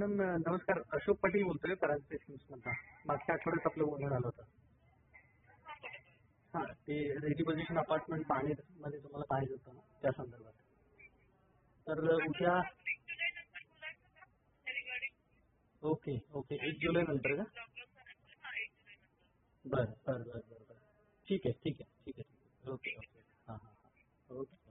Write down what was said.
Madam नमस्कार. अशोक पाटील बोलतोय परांजपे स्कीम्समधनं. मागच्या आठवड्यात आपलं बोलणं झालं होतं. हां, ते रेजिपोजिशन अपार्टमेंट मध्ये तुम्हाला पाहिजे होतं ना त्या संदर्भात. तर उद्या ओके ओके 1 जुलै नंतर का? बरं बरं बरं बरं बरं. ठीक आहे ठीक आहे ठीक आहे. Okay okay. हां हां हां. ओके.